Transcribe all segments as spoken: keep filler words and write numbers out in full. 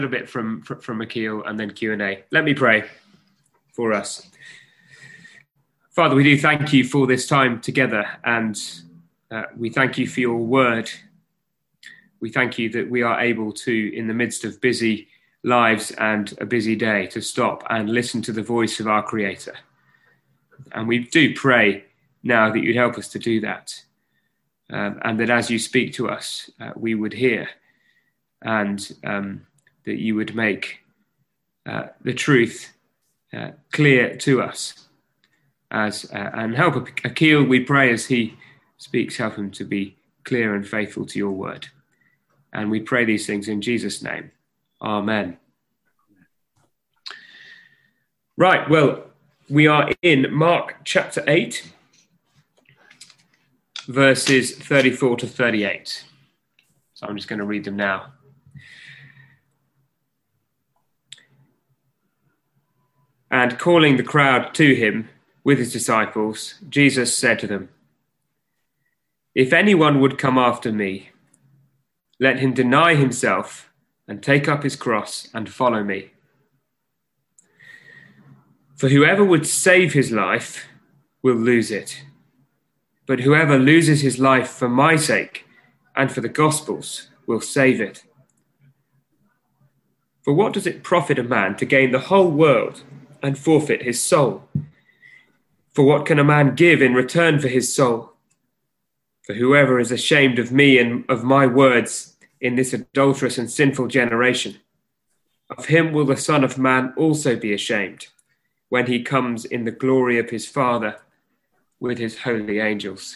little bit from, from Akil and then Q and A. Let me pray for us. Father, we do thank you for this time together, and uh, we thank you for your word. We thank you that we are able to, in the midst of busy lives and a busy day, to stop and listen to the voice of our Creator. And we do pray now that you'd help us to do that, um, and that as you speak to us, uh, we would hear, and um, that you would make uh, the truth uh, clear to us. As uh, and help Akil, we pray, as he speaks, help him to be clear and faithful to your word. And we pray these things in Jesus' name. Amen. Right, well, we are in Mark chapter eight, verses thirty-four to thirty-eight. So I'm just going to read them now. And calling the crowd to him with his disciples, Jesus said to them, "If anyone would come after me, let him deny himself and take up his cross and follow me. For whoever would save his life will lose it. But whoever loses his life for my sake and for the gospel's will save it. For what does it profit a man to gain the whole world and forfeit his soul? For what can a man give in return for his soul? For whoever is ashamed of me and of my words in this adulterous and sinful generation, of him will the Son of Man also be ashamed when he comes in the glory of his Father with his holy angels."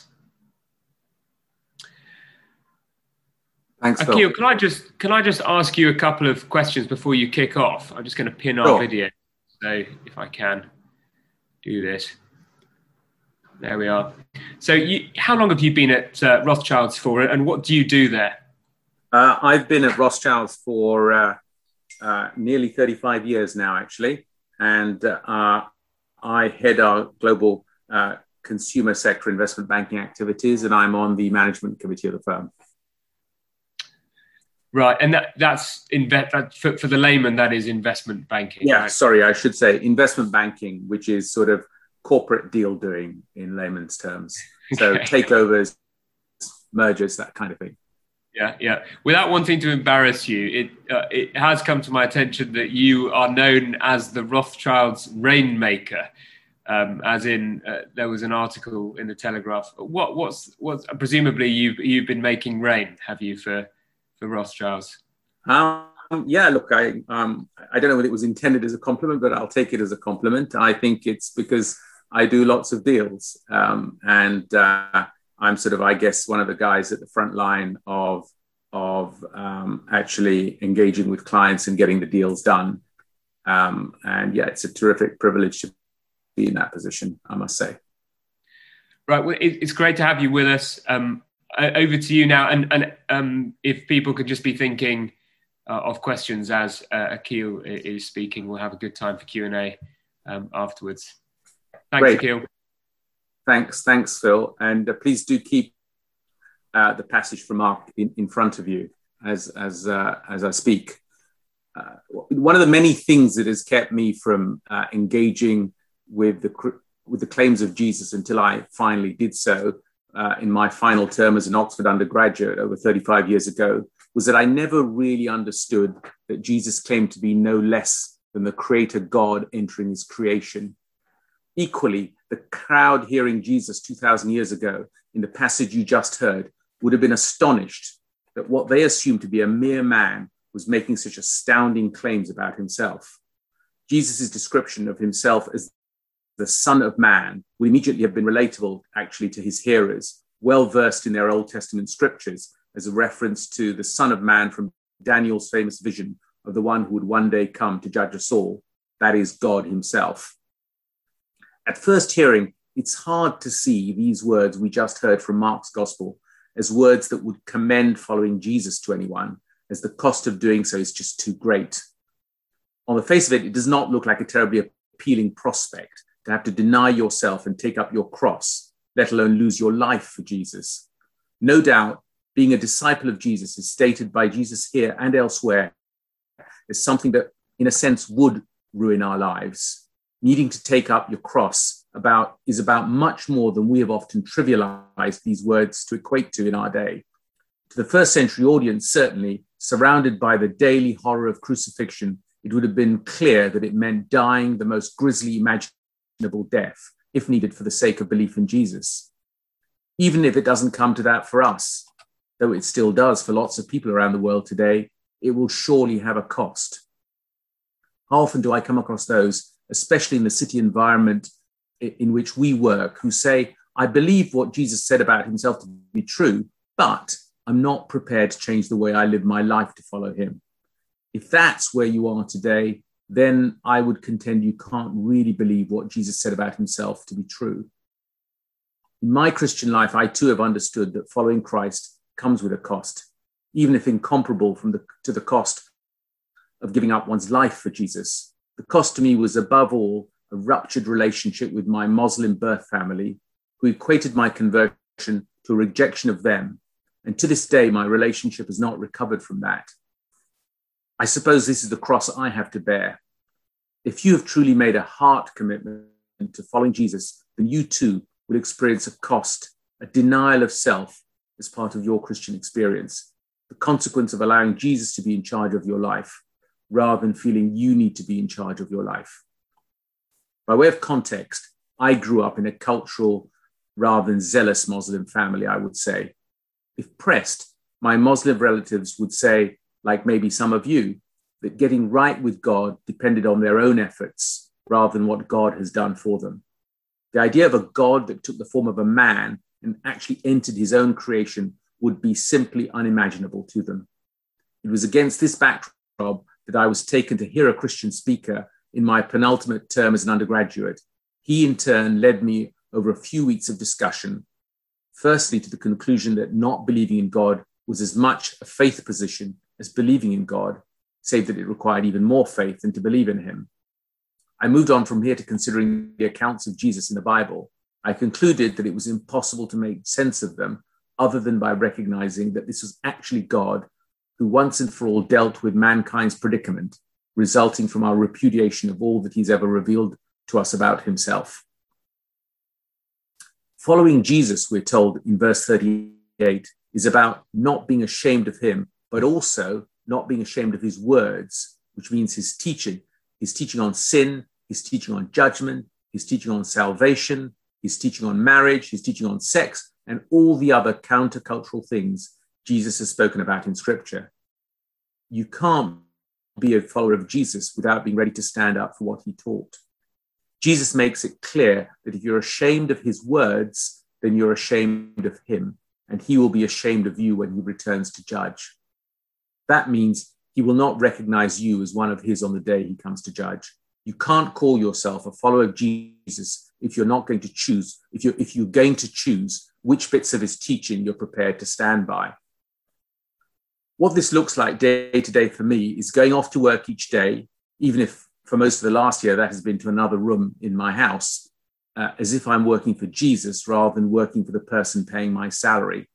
Thanks, Phil. Akil, can I just can I just ask you a couple of questions before you kick off? I'm just going to pin our Sure. video, so if I can do this. There we are. So you, how long have you been at uh, Rothschild's for, and what do you do there? Uh, I've been at Rothschild's for uh, uh, nearly thirty-five years now, actually. And uh, I head our global uh, consumer sector investment banking activities, and I'm on the management committee of the firm. Right, and that, that's inve- that, for, for the layman, that is investment banking. Yeah, right? sorry, I should say investment banking, which is sort of corporate deal doing in layman's terms. So Okay. takeovers, mergers, that kind of thing. Yeah, yeah. Without wanting to embarrass you, it uh, it has come to my attention that you are known as the Rothschild's rainmaker, um, as in uh, there was an article in the Telegraph. What what's what's presumably you've you've been making rain, have you, for for Rothschild's? Um, yeah, look, I um, I don't know whether it was intended as a compliment, but I'll take it as a compliment. I think it's because I do lots of deals, um, and uh, I'm sort of, I guess, one of the guys at the front line of of um, actually engaging with clients and getting the deals done. Um, and yeah, it's a terrific privilege to be in that position, I must say. Right, well, it, it's great to have you with us. Um, over to you now, and and um, if people could just be thinking uh, of questions as uh, Akil is speaking, we'll have a good time for Q and A um, afterwards. Thanks, Great. Akil. Thanks, thanks, Phil. And uh, please do keep uh, the passage from Mark in, in front of you as as uh, as I speak. Uh, one of the many things that has kept me from uh, engaging with the with the claims of Jesus until I finally did so uh, in my final term as an Oxford undergraduate over thirty-five years ago was that I never really understood that Jesus claimed to be no less than the creator God entering his creation. Equally, the crowd hearing Jesus two thousand years ago in the passage you just heard would have been astonished that what they assumed to be a mere man was making such astounding claims about himself. Jesus' description of himself as the Son of Man would immediately have been relatable, actually, to his hearers, well versed in their Old Testament scriptures, as a reference to the Son of Man from Daniel's famous vision of the one who would one day come to judge us all, that is, God himself. At first hearing, it's hard to see these words we just heard from Mark's gospel as words that would commend following Jesus to anyone, as the cost of doing so is just too great. On the face of it, it does not look like a terribly appealing prospect to have to deny yourself and take up your cross, let alone lose your life for Jesus. No doubt, being a disciple of Jesus is stated by Jesus here and elsewhere as something that, in a sense, would ruin our lives. Needing to take up your cross about is about much more than we have often trivialized these words to equate to in our day. To the first century audience, certainly, surrounded by the daily horror of crucifixion, it would have been clear that it meant dying the most grisly imaginable death, if needed for the sake of belief in Jesus. Even if it doesn't come to that for us, though it still does for lots of people around the world today, it will surely have a cost. How often do I come across those, especially in the city environment in which we work, who say, I believe what Jesus said about himself to be true, but I'm not prepared to change the way I live my life to follow him. If that's where you are today, then I would contend you can't really believe what Jesus said about himself to be true. In my Christian life, I too have understood that following Christ comes with a cost, even if incomparable from the, to the cost of giving up one's life for Jesus. The cost to me was above all a ruptured relationship with my Muslim birth family, who equated my conversion to a rejection of them. And to this day, my relationship has not recovered from that. I suppose this is the cross I have to bear. If you have truly made a heart commitment to following Jesus, then you too will experience a cost, a denial of self as part of your Christian experience, the consequence of allowing Jesus to be in charge of your life, rather than feeling you need to be in charge of your life. By way of context, I grew up in a cultural rather than zealous Muslim family, I would say. If pressed, my Muslim relatives would say, like maybe some of you, that getting right with God depended on their own efforts rather than what God has done for them. The idea of a God that took the form of a man and actually entered his own creation would be simply unimaginable to them. It was against this backdrop that I was taken to hear a Christian speaker in my penultimate term as an undergraduate. He in turn led me over a few weeks of discussion, firstly to the conclusion that not believing in God was as much a faith position as believing in God, save that it required even more faith than to believe in him. I moved on from here to considering the accounts of Jesus in the Bible. I concluded that it was impossible to make sense of them other than by recognizing that this was actually God who once and for all dealt with mankind's predicament, resulting from our repudiation of all that he's ever revealed to us about himself. Following Jesus, we're told in verse thirty-eight, is about not being ashamed of him, but also not being ashamed of his words, which means his teaching. His teaching on sin, his teaching on judgment, his teaching on salvation, his teaching on marriage, his teaching on sex, and all the other countercultural things Jesus has spoken about in Scripture. You can't be a follower of Jesus without being ready to stand up for what he taught. Jesus makes it clear that if you're ashamed of his words, then you're ashamed of him, and he will be ashamed of you when he returns to judge. That means he will not recognize you as one of his on the day he comes to judge. You can't call yourself a follower of Jesus if you're not going to choose, if you're, if you're going to choose which bits of his teaching you're prepared to stand by. What this looks like day to day for me is going off to work each day, even if for most of the last year that has been to another room in my house, uh, as if I'm working for Jesus rather than working for the person paying my salary.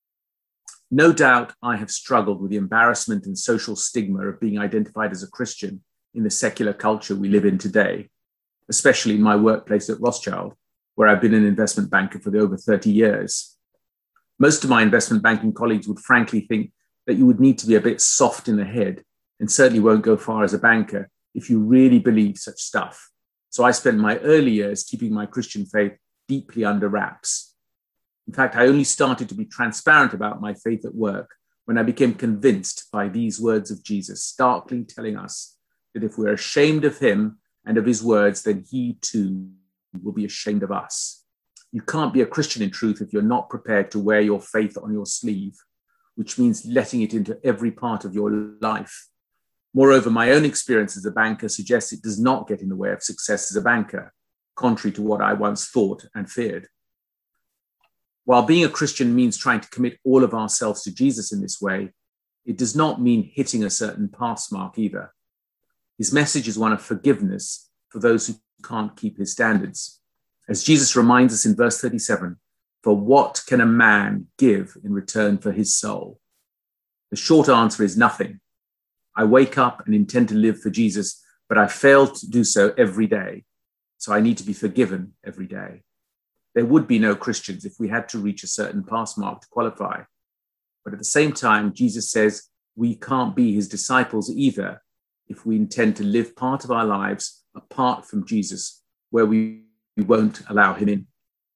No doubt I have struggled with the embarrassment and social stigma of being identified as a Christian in the secular culture we live in today, especially in my workplace at Rothschild, where I've been an investment banker for the over thirty years. Most of my investment banking colleagues would frankly think that you would need to be a bit soft in the head and certainly won't go far as a banker if you really believe such stuff. So I spent my early years keeping my Christian faith deeply under wraps. In fact, I only started to be transparent about my faith at work when I became convinced by these words of Jesus, starkly telling us that if we're ashamed of him and of his words, then he too will be ashamed of us. You can't be a Christian in truth if you're not prepared to wear your faith on your sleeve, which means letting it into every part of your life. Moreover, my own experience as a banker suggests it does not get in the way of success as a banker, contrary to what I once thought and feared. While being a Christian means trying to commit all of ourselves to Jesus in this way, it does not mean hitting a certain pass mark either. His message is one of forgiveness for those who can't keep his standards. As Jesus reminds us in verse thirty-seven, for what can a man give in return for his soul? The short answer is nothing. I wake up and intend to live for Jesus, but I fail to do so every day. So I need to be forgiven every day. There would be no Christians if we had to reach a certain pass mark to qualify. But at the same time, Jesus says we can't be his disciples either if we intend to live part of our lives apart from Jesus, where we, we won't allow him in.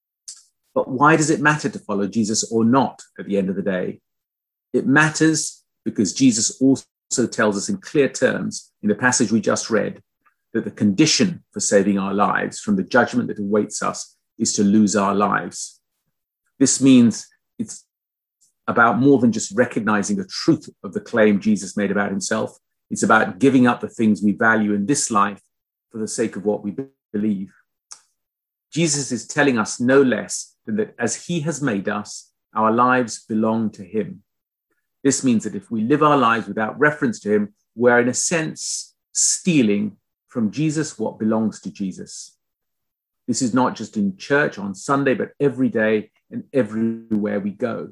But why does it matter to follow Jesus or not at the end of the day? It matters because Jesus also tells us in clear terms in the passage we just read that the condition for saving our lives from the judgment that awaits us is to lose our lives. This means it's about more than just recognizing the truth of the claim Jesus made about himself. It's about giving up the things we value in this life for the sake of what we believe. Jesus is telling us no less than that as he has made us, our lives belong to him. This means that if we live our lives without reference to him, we're in a sense stealing from Jesus what belongs to Jesus. This is not just in church on Sunday, but every day and everywhere we go.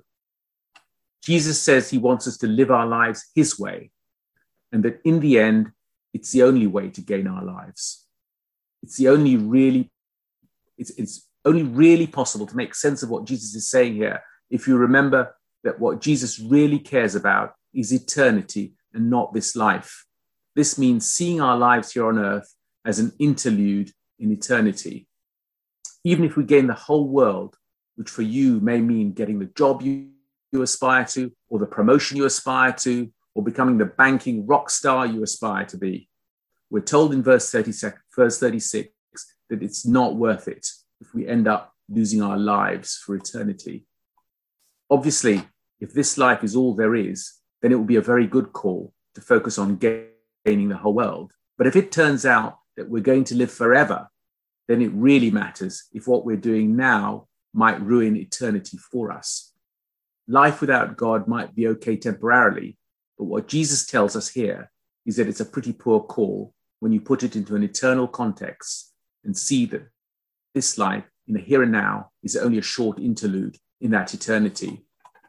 Jesus says he wants us to live our lives his way, and that in the end, it's the only way to gain our lives. It's the only really, it's, it's only really possible to make sense of what Jesus is saying here if you remember that what Jesus really cares about is eternity and not this life. This means seeing our lives here on earth as an interlude in eternity. Even if we gain the whole world, which for you may mean getting the job you, you aspire to, or the promotion you aspire to, or becoming the banking rock star you aspire to be, we're told in verse thirty-six that it's not worth it if we end up losing our lives for eternity. Obviously, if this life is all there is, then it will be a very good call to focus on gaining the whole world. But if it turns out that we're going to live forever, then it really matters if what we're doing now might ruin eternity for us. Life without God might be okay temporarily, but what Jesus tells us here is that it's a pretty poor call when you put it into an eternal context and see that this life in the here and now is only a short interlude in that eternity.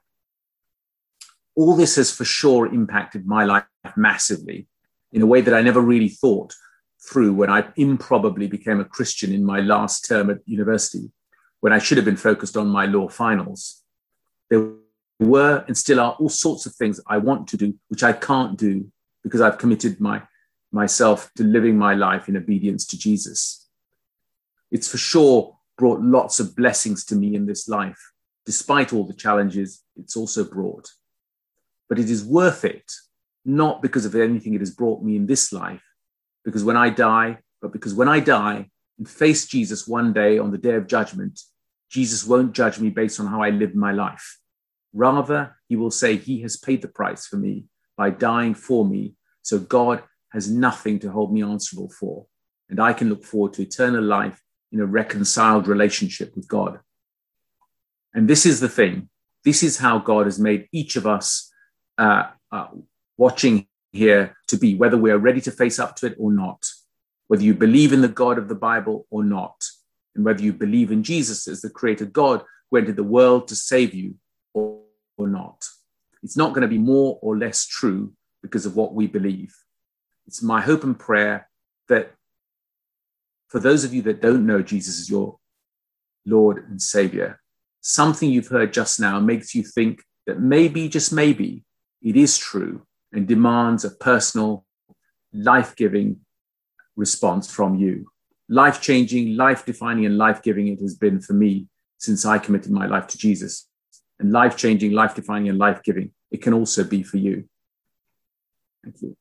All this has for sure impacted my life massively in a way that I never really thought through when I improbably became a Christian in my last term at university, when I should have been focused on my law finals. There were and still are all sorts of things I want to do, which I can't do because I've committed my, myself to living my life in obedience to Jesus. It's for sure brought lots of blessings to me in this life, despite all the challenges it's also brought. But it is worth it, not because of anything it has brought me in this life, because when I die, but because when I die and face Jesus one day on the day of judgment, Jesus won't judge me based on how I lived my life. Rather, he will say he has paid the price for me by dying for me, so God has nothing to hold me answerable for, and I can look forward to eternal life in a reconciled relationship with God. And this is the thing. This is how God has made each of us uh, uh, watching here to be, whether we are ready to face up to it or not, whether you believe in the God of the Bible or not, and whether you believe in Jesus as the creator God who entered the world to save you or, or not. It's not going to be more or less true because of what we believe. It's my hope and prayer that for those of you that don't know Jesus as your Lord and Savior, something you've heard just now makes you think that maybe, just maybe, it is true and demands a personal, life-giving response from you. Life-changing, life-defining, and life-giving it has been for me since I committed my life to Jesus. And life-changing, life-defining, and life-giving, it can also be for you. Thank you.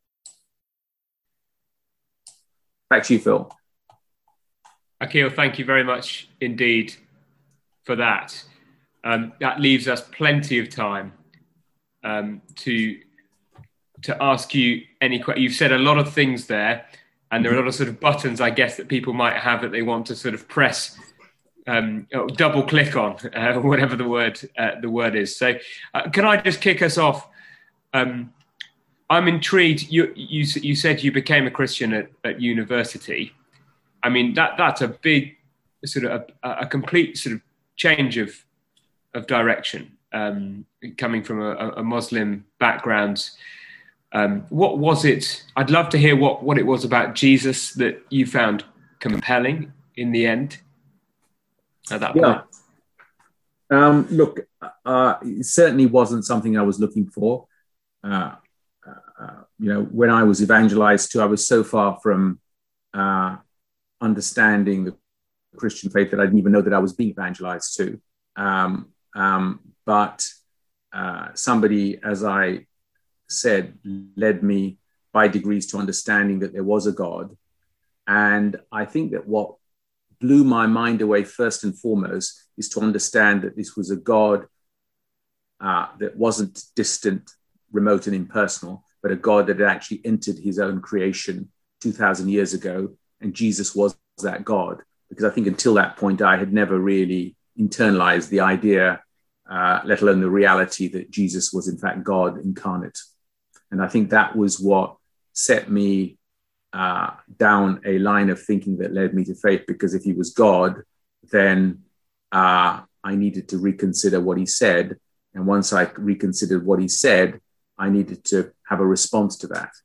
Back to you, Phil. Akhil, thank you very much indeed for that. Um, that leaves us plenty of time um, to to ask you any questions. You've said a lot of things there, and there are a lot of sort of buttons, I guess, that people might have that they want to sort of press, um, or double click on, uh, whatever the word uh, the word is. So, uh, can I just kick us off? Um, I'm intrigued. You you you said you became a Christian at, at university. I mean, that that's a big sort of a, a complete sort of change of of direction, um, coming from a, a Muslim background. Um, what was it? I'd love to hear what, what it was about Jesus that you found compelling in the end at that Yeah. point. Um, look, uh, it certainly wasn't something I was looking for. Uh, uh, you know, when I was evangelized to, I was so far from uh, understanding the Christian faith that I didn't even know that I was being evangelized to. Um, um, but uh, somebody, as I said, led me by degrees to understanding that there was a God. And I think that what blew my mind away first and foremost is to understand that this was a God uh, that wasn't distant, remote and impersonal, but a God that had actually entered his own creation two thousand years ago. And Jesus was that God. Because I think until that point, I had never really internalized the idea, uh, let alone the reality that Jesus was in fact God incarnate. And I think that was what set me uh, down a line of thinking that led me to faith, because if he was God, then uh, I needed to reconsider what he said. And once I reconsidered what he said, I needed to have a response to that.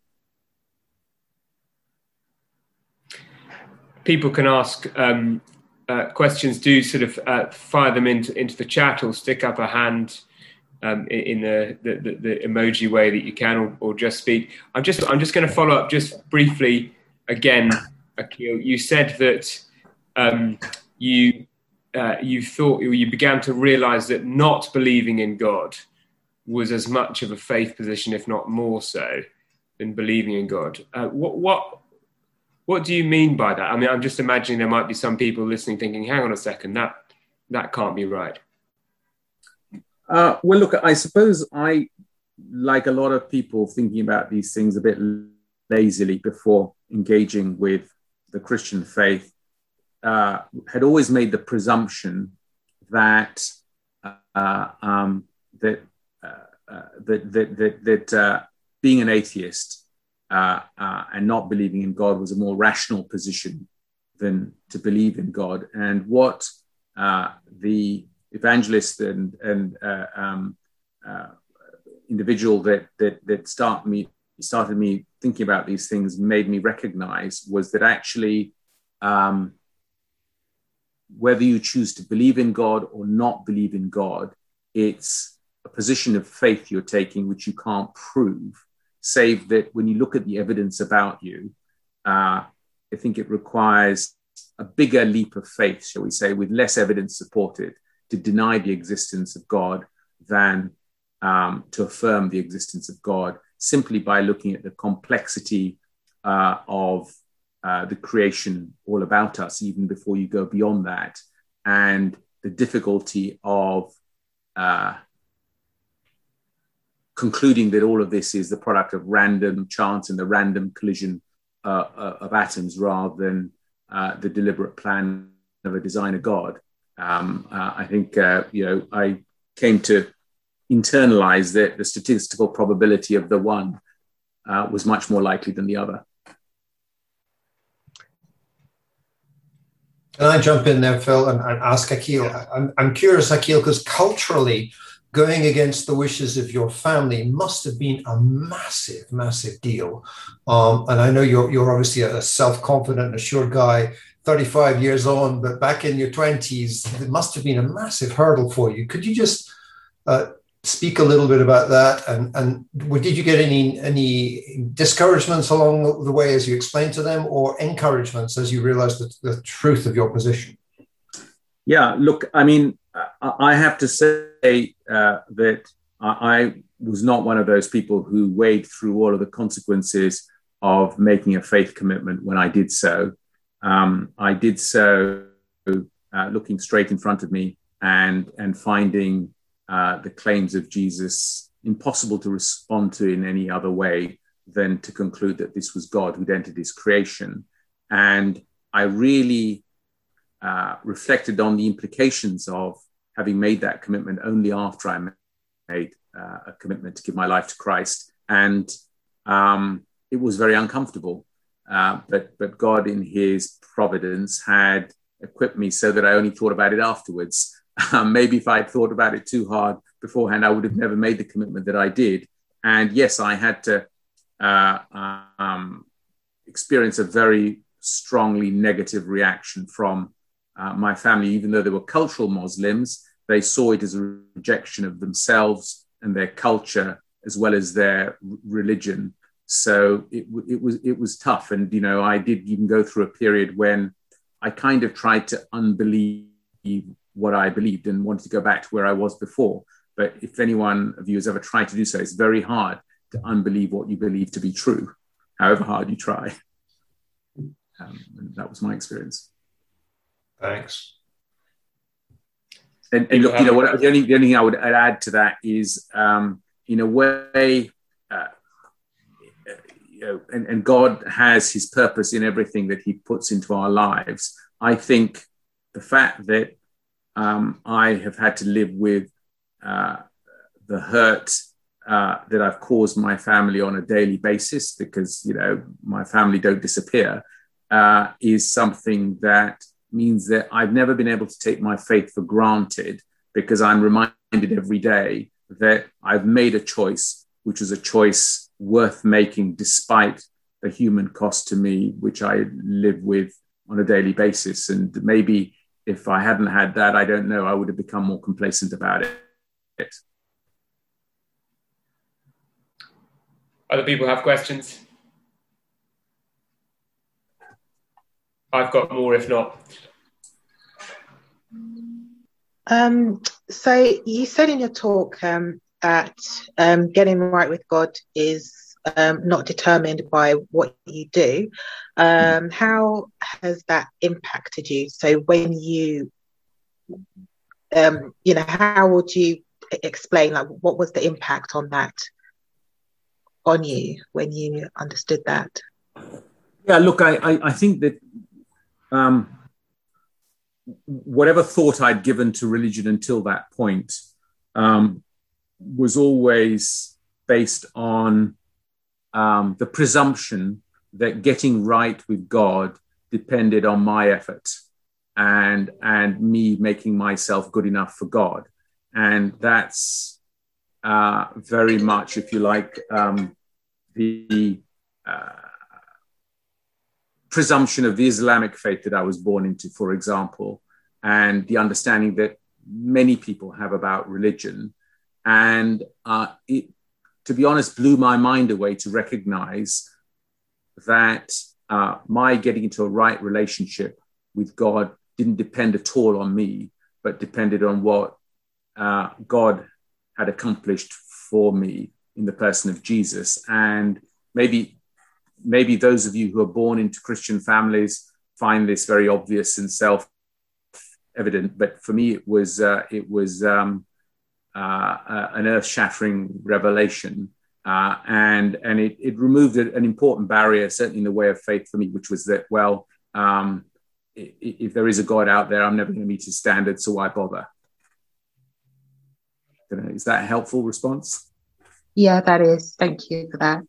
People can ask um, uh, questions. Do sort of uh, fire them into, into the chat, or stick up a hand um, in, in the, the, the emoji way that you can, or, or just speak. I'm just I'm just going to follow up just briefly again, Akhil. You said that um, you uh, you thought you began to realise that not believing in God was as much of a faith position, if not more so, than believing in God. Uh, what what What do you mean by that? I mean, I'm just imagining there might be some people listening thinking, hang on a second, that that can't be right. Uh, well, look, I suppose I, like a lot of people thinking about these things a bit lazily before engaging with the Christian faith, uh, had always made the presumption that uh, um, that, uh, uh, that that that that uh, being an atheist Uh, uh, and not believing in God was a more rational position than to believe in God. And what uh, the evangelist and, and uh, um, uh, individual that that that start me started me thinking about these things made me recognize was that actually, um, whether you choose to believe in God or not believe in God, it's a position of faith you're taking which you can't prove. Save that when you look at the evidence about you, uh, I think it requires a bigger leap of faith, shall we say, with less evidence supported, to deny the existence of God than um, to affirm the existence of God, simply by looking at the complexity uh, of uh, the creation all about us, even before you go beyond that, and the difficulty of uh, concluding that all of this is the product of random chance and the random collision uh, uh, of atoms, rather than uh, the deliberate plan of a designer God. Um, uh, I think, uh, you know, I came to internalize that the statistical probability of the one uh, was much more likely than the other. Can I jump in there, Phil, and, and ask Akhil? I'm, I'm curious, Akhil, because culturally, going against the wishes of your family must have been a massive, massive deal. Um, and I know you're you're obviously a self-confident, assured guy, thirty-five years on, but back in your twenties, it must have been a massive hurdle for you. Could you just uh, speak a little bit about that? And, and did you get any, any discouragements along the way as you explained to them, or encouragements as you realized the, the truth of your position? Yeah, look, I mean, I have to say uh, that I was not one of those people who weighed through all of the consequences of making a faith commitment when I did so. Um, I did so uh, looking straight in front of me and, and finding uh, the claims of Jesus impossible to respond to in any other way than to conclude that this was God who'd entered his creation. And I really uh, reflected on the implications of having made that commitment only after I made uh, a commitment to give my life to Christ. And um, it was very uncomfortable. Uh, but, but God, in his providence, had equipped me so that I only thought about it afterwards. Um, maybe if I'd thought about it too hard beforehand, I would have never made the commitment that I did. And yes, I had to uh, um, experienced a very strongly negative reaction from uh, my family. Even though they were cultural Muslims, they saw it as a rejection of themselves and their culture as well as their religion. So it, it was it was tough. And, you know, I did even go through a period when I kind of tried to unbelieve what I believed and wanted to go back to where I was before. But if anyone of you has ever tried to do so, it's very hard to unbelieve what you believe to be true, however hard you try. Um, and that was my experience. Thanks. And, and look, you know, what, the, only, the only thing I would add to that is, um, in a way, uh, you know, and, and God has his purpose in everything that he puts into our lives. I think the fact that um, I have had to live with uh, the hurt uh, that I've caused my family on a daily basis, because, you know, my family don't disappear, uh, is something that means that I've never been able to take my faith for granted, because I'm reminded every day that I've made a choice, which is a choice worth making despite the human cost to me, which I live with on a daily basis. And maybe if I hadn't had that, I don't know, I would have become more complacent about it. Other people have questions? I've got more, if not. Um, so you said in your talk um, that um, getting right with God is um, not determined by what you do. Um, how has that impacted you? So when you, um, you know, how would you explain, like, what was the impact on that, on you when you understood that? Yeah, look, I, I, I think that um, whatever thought I'd given to religion until that point um, was always based on um, the presumption that getting right with God depended on my effort and and me making myself good enough for God. And that's uh, very much, if you like, um, the uh, presumption of the Islamic faith that I was born into, for example, and the understanding that many people have about religion. And uh, it, to be honest, blew my mind away to recognize that uh, my getting into a right relationship with God didn't depend at all on me, but depended on what uh, God had accomplished for me in the person of Jesus. And maybe maybe those of you who are born into Christian families find this very obvious and self-evident, but for me it was uh, it was um, uh, uh, an earth-shattering revelation, uh, and and it, it removed an important barrier, certainly in the way of faith for me, which was that, well, um, if there is a God out there, I'm never going to meet his standards, so why bother? Is that a helpful response? Yeah, that is. Thank you for that.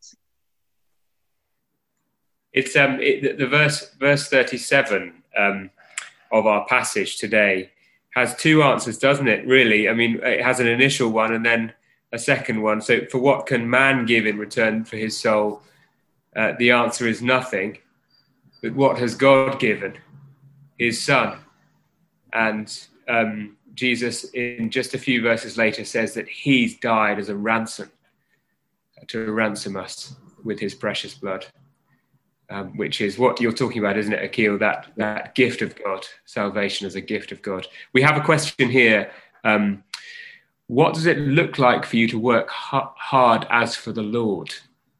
It's um it, the verse verse thirty-seven um, of our passage today has two answers, doesn't it? Really, I mean, it has an initial one and then a second one. So, for what can man give in return for his soul? Uh, the answer is nothing. But what has God given? His Son. And um, Jesus, in just a few verses later, says that he's died as a ransom to ransom us with his precious blood. Um, which is what you're talking about, isn't it, Akil? That that gift of God, salvation as a gift of God. We have a question here. Um, what does it look like for you to work ha- hard as for the Lord?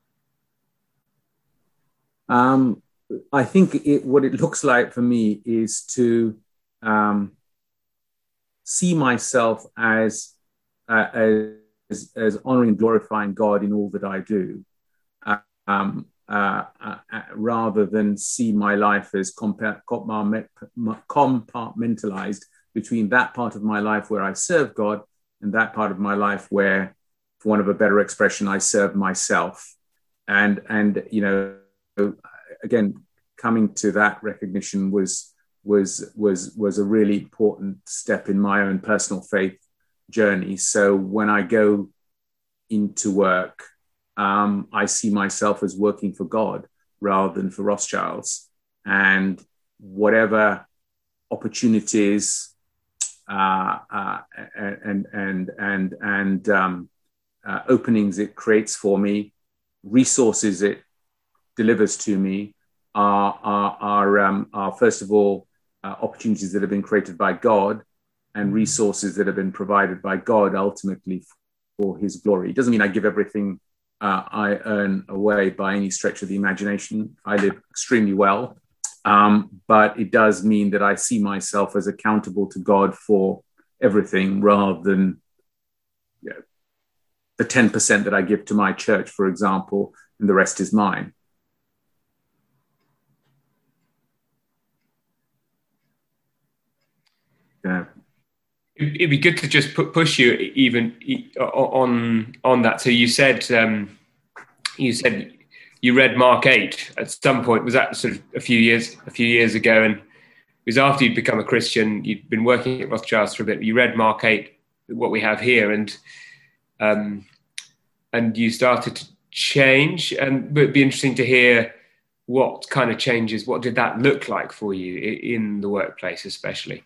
Um, I think it, what it looks like for me is to um, see myself as, uh, as as honoring and glorifying God in all that I do. Um, Uh, uh, uh, rather than see my life as compa- compartmentalized between that part of my life where I serve God and that part of my life where, for want of a better expression, I serve myself. And, and you know, again, coming to that recognition was, was, was, was a really important step in my own personal faith journey. So when I go into work, um, I see myself as working for God rather than for Rothschilds. And whatever opportunities uh, uh, and and and and um, uh, openings it creates for me, resources it delivers to me, are are are, um, are first of all uh, opportunities that have been created by God, and resources that have been provided by God ultimately for His glory. It doesn't mean I give everything uh, I earn away by any stretch of the imagination. I live extremely well. Um, but it does mean that I see myself as accountable to God for everything, rather than, you know, the ten percent that I give to my church, for example, and the rest is mine. Yeah. It'd be good to just put, push you even on on that. So you said um, you said you read Mark eight at some point. Was that sort of a few years a few years ago? And it was after you'd become a Christian. You'd been working at Rothschilds for a bit. You read Mark eight, what we have here, and um, and you started to change. And it'd be interesting to hear what kind of changes. What did that look like for you in the workplace, especially?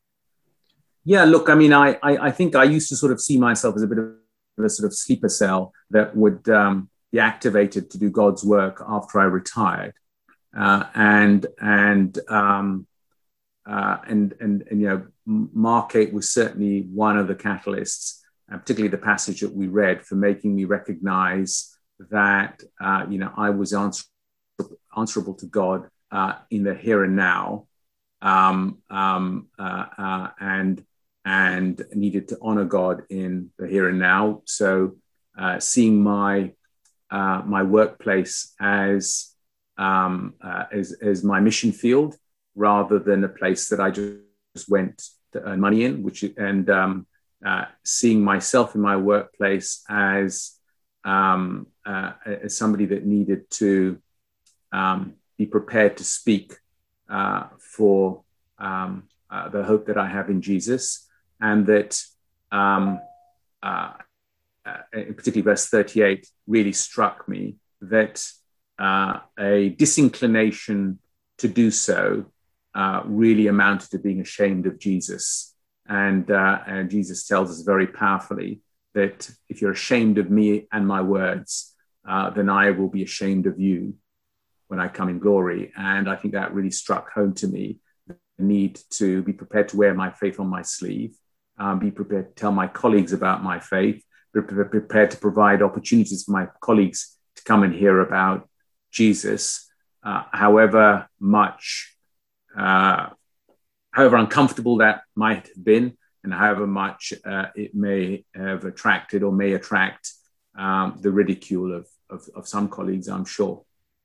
Yeah, look, I mean, I, I I think I used to sort of see myself as a bit of a sort of sleeper cell that would um, be activated to do God's work after I retired, uh, and and um, uh, and and and you know, Mark eight was certainly one of the catalysts, uh, particularly the passage that we read, for making me recognize that uh, you know, I was answer, answerable to God uh, in the here and now, um, um, uh, uh, and and needed to honor God in the here and now. So uh, seeing my uh, my workplace as, um, uh, as as my mission field, rather than a place that I just went to earn money in, which and um, uh, seeing myself in my workplace as um, uh, as somebody that needed to um, be prepared to speak uh, for um, uh, the hope that I have in Jesus. And that, um, uh, uh, particularly verse thirty-eight, really struck me, that uh, a disinclination to do so uh, really amounted to being ashamed of Jesus. And, uh, and Jesus tells us very powerfully that if you're ashamed of me and my words, uh, then I will be ashamed of you when I come in glory. And I think that really struck home to me, the need to be prepared to wear my faith on my sleeve. Um, be prepared to tell my colleagues about my faith, be prepared to provide opportunities for my colleagues to come and hear about Jesus, uh, however much, uh, however uncomfortable that might have been, and however much uh, it may have attracted or may attract um, the ridicule of, of, of some colleagues, I'm sure.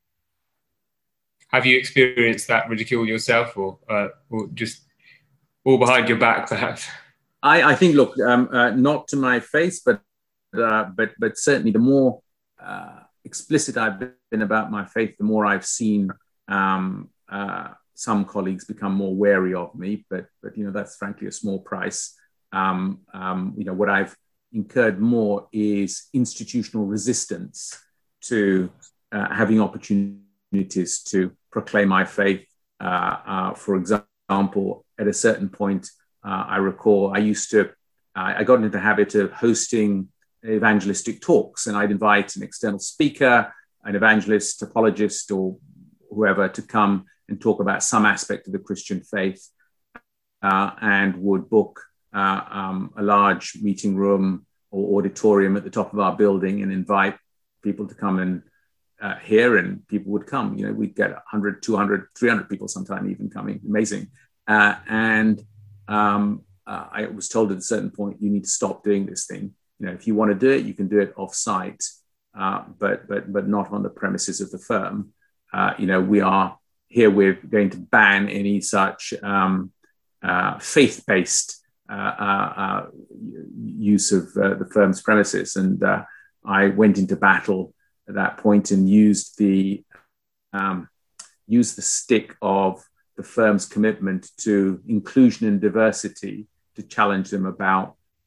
Have you experienced that ridicule yourself, or, uh, or just all behind your back, perhaps? I, I think, look, um, uh, not to my face, but uh, but but certainly the more uh, explicit I've been about my faith, the more I've seen um, uh, some colleagues become more wary of me. But but you know, that's frankly a small price. Um, um, you know, what I've incurred more is institutional resistance to uh, having opportunities to proclaim my faith. Uh, uh, for example, at a certain point, Uh, I recall I used to, uh, I got into the habit of hosting evangelistic talks, and I'd invite an external speaker, an evangelist, apologist, or whoever to come and talk about some aspect of the Christian faith, uh, and would book uh, um, a large meeting room or auditorium at the top of our building and invite people to come and uh, hear, and people would come. You know, we'd get one hundred, two hundred, three hundred people sometime even coming. Amazing. Uh, and Um, uh, I was told at a certain point, you need to stop doing this thing. You know, if you want to do it, you can do it off-site, uh, but but but not on the premises of the firm. Uh, you know, we are herewith going to ban any such um, uh, faith-based uh, uh, uh, use of uh, the firm's premises. And uh, I went into battle at that point and used the um, used the stick of the firm's commitment to inclusion and diversity to challenge them about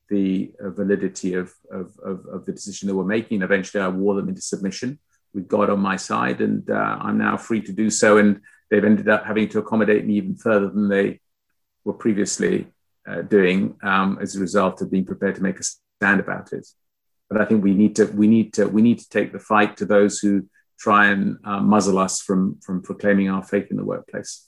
the uh, validity of, of, of, of the decision they were making. Eventually, I wore them into submission with God on my side, and uh, I'm now free to do so. And they've ended up having to accommodate me even further than they were previously uh, doing um, as a result of being prepared to make a stand about it. But I think we need to we need to we need to take the fight to those who try and uh, muzzle us from from proclaiming our faith in the workplace.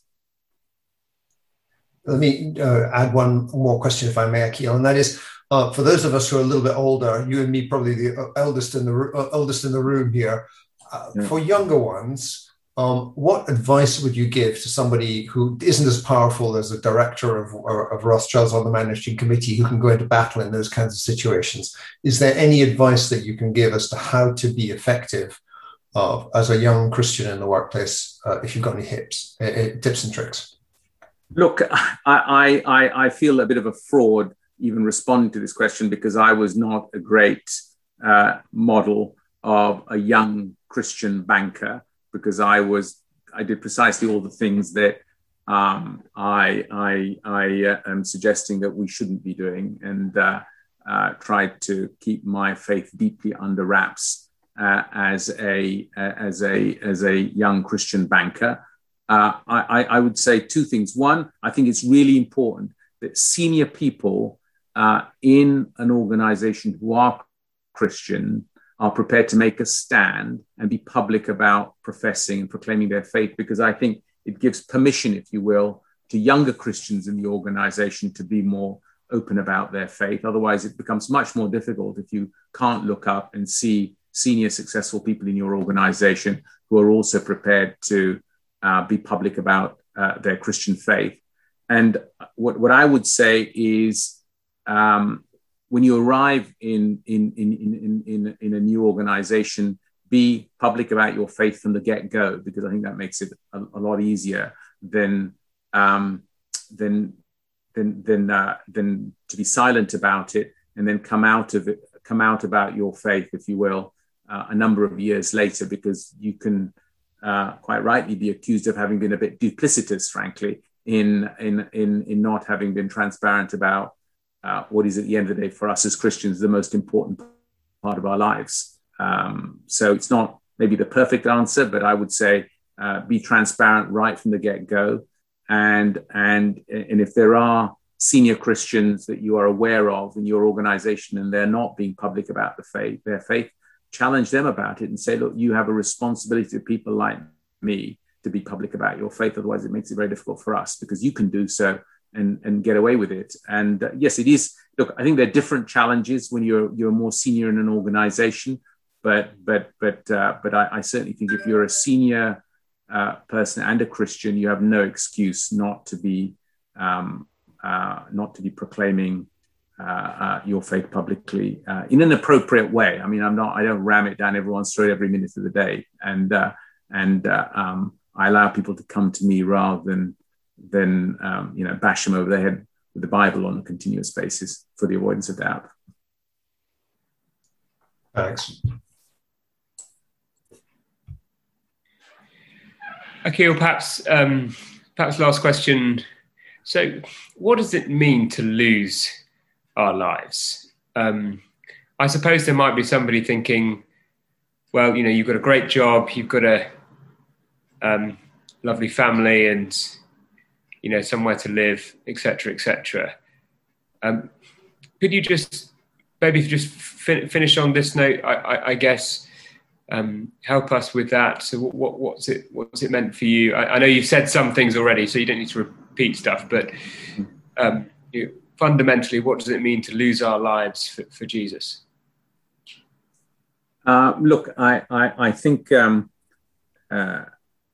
Let me uh, add one more question, if I may, Akhil, and that is, uh, for those of us who are a little bit older, you and me probably the eldest in the uh, eldest in the room here. Uh, yeah. For younger ones, um, what advice would you give to somebody who isn't as powerful as a director of, of Rothschilds on the managing committee, who can go into battle in those kinds of situations? Is there any advice that you can give as to how to be effective uh, as a young Christian in the workplace, uh, if you've got any hips, uh, tips and tricks? Look, I, I, I feel a bit of a fraud even responding to this question, because I was not a great uh, model of a young Christian banker, because I was I did precisely all the things that um, I I, I uh, am suggesting that we shouldn't be doing, and uh, uh, tried to keep my faith deeply under wraps uh, as a uh, as a as a young Christian banker. Uh, I, I would say two things. One, I think it's really important that senior people uh, in an organization who are Christian are prepared to make a stand and be public about professing and proclaiming their faith, because I think it gives permission, if you will, to younger Christians in the organization to be more open about their faith. Otherwise, it becomes much more difficult if you can't look up and see senior successful people in your organization who are also prepared to uh, be public about uh, their Christian faith. And what, what I would say is, um, when you arrive in, in, in, in, in, in a new organization, be public about your faith from the get-go, because I think that makes it a, a lot easier than, um, than, than, than, uh, than to be silent about it and then come out of it, come out about your faith, if you will, uh, a number of years later, because you can uh, quite rightly be accused of having been a bit duplicitous, frankly, in, in, in, in not having been transparent about Uh, what is at the end of the day for us as Christians the most important part of our lives. Um, so it's not maybe the perfect answer, but I would say uh, be transparent right from the get-go. And, and, and if there are senior Christians that you are aware of in your organization and they're not being public about the faith, their faith, challenge them about it and say, look, you have a responsibility to people like me to be public about your faith. Otherwise, it makes it very difficult for us, because you can do so and, and get away with it. And uh, yes, it is. Look, I think there are different challenges when you're you're more senior in an organization, but but but uh, but I, I certainly think if you're a senior uh, person and a Christian, you have no excuse not to be um, uh, not to be proclaiming uh, uh, your faith publicly uh, in an appropriate way. I mean, I'm not. I don't ram it down everyone's throat every minute of the day, and uh, and uh, um, I allow people to come to me rather than. then um, you know, bash them over the head with the Bible on a continuous basis for the avoidance of doubt. Thanks. Akhil, perhaps, um, perhaps last question. So what does it mean to lose our lives? Um, I suppose there might be somebody thinking, well, you know, you've got a great job, you've got a um, lovely family and you know, somewhere to live, et cetera, et cetera. Um, could you just maybe just fin- finish on this note? I, I, I guess um, help us with that. So, what, what, what's it? What's it meant for you? I, I know you've said some things already, so you don't need to repeat stuff. But um, you know, fundamentally, what does it mean to lose our lives for, for Jesus? Uh, look, I, I, I think. Um, uh,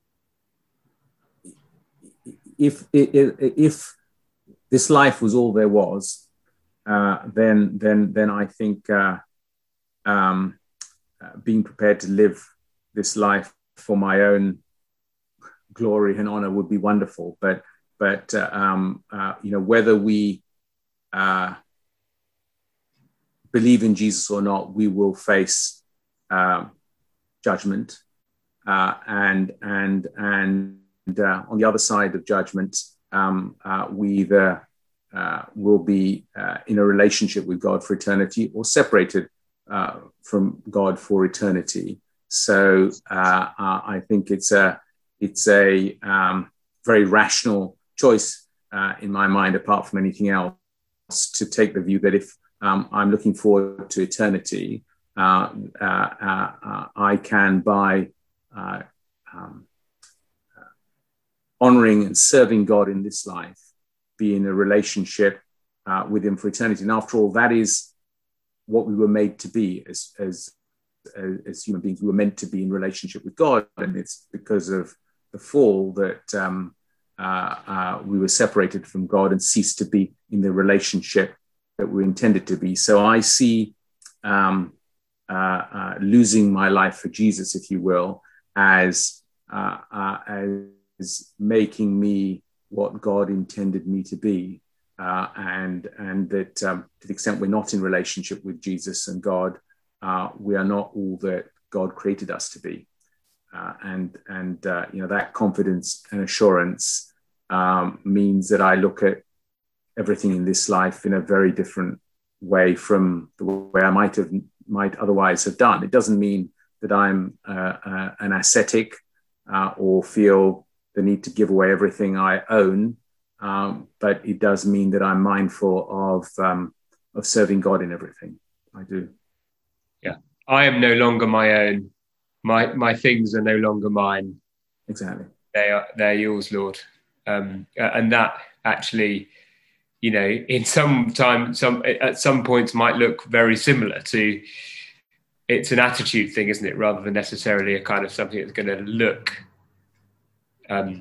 If, if if this life was all there was, uh, then then then I think uh, um, uh, being prepared to live this life for my own glory and honor would be wonderful. But but uh, um, uh, you know, whether we uh, believe in Jesus or not, we will face uh, judgment, uh, and and and. And uh, on the other side of judgment, um, uh, we either uh, will be uh, in a relationship with God for eternity or separated uh, from God for eternity. So uh, uh, I think it's a it's a um, very rational choice uh, in my mind, apart from anything else, to take the view that if um, I'm looking forward to eternity, uh, uh, uh, uh, I can, by uh, um, honoring and serving God in this life, be in a relationship uh, with Him for eternity. And after all, that is what we were made to be as, as, as human beings. We were meant to be in relationship with God, and it's because of the fall that um, uh, uh, we were separated from God and ceased to be in the relationship that we intended to be. So I see um, uh, uh, losing my life for Jesus, if you will, as uh, uh, as making me what God intended me to be, uh, and and that um, to the extent we're not in relationship with Jesus and God, uh, we are not all that God created us to be, uh, and and uh, you know, that confidence and assurance um, means that I look at everything in this life in a very different way from the way I might have might otherwise have done. It doesn't mean that I'm uh, uh, an ascetic uh, or feel the need to give away everything I own, um, but it does mean that I'm mindful of um, of serving God in everything I do. Yeah, I am no longer my own. My my things are no longer mine. Exactly, they are they're yours, Lord. Um, and that actually, you know, in some time, some at some points might look very similar to. It's an attitude thing, isn't it, rather than necessarily a kind of something that's going to look. Um,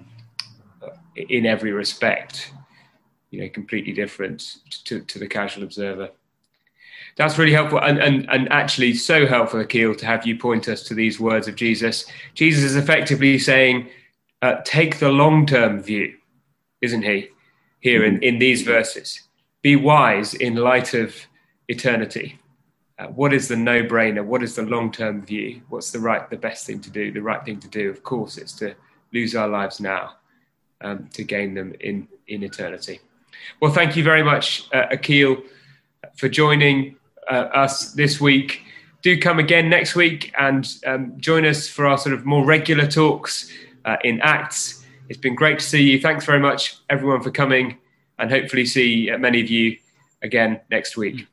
in every respect, you know, completely different to, to the casual observer. That's really helpful, and, and and actually so helpful, Akil, to have you point us to these words of Jesus. Jesus is effectively saying, uh, take the long-term view, isn't he, here in, in these verses? Be wise in light of eternity. Uh, what is the no-brainer? What is the long-term view? What's the right, the best thing to do? The right thing to do, of course, is to lose our lives now, um, to gain them in, in eternity. Well, thank you very much, uh, Akil, for joining uh, us this week. Do come again next week and um, join us for our sort of more regular talks uh, in Acts. It's been great to see you. Thanks very much, everyone, for coming, and hopefully see uh, many of you again next week.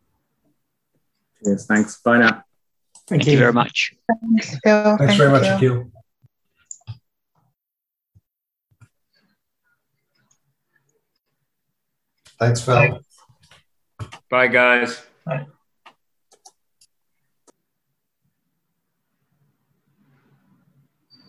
Yes, thanks. Bye now. Thank, Thank you. you very much. Thanks, Phil. Thanks Thank very much, Akil. Thanks, Phil. Bye, guys. Bye.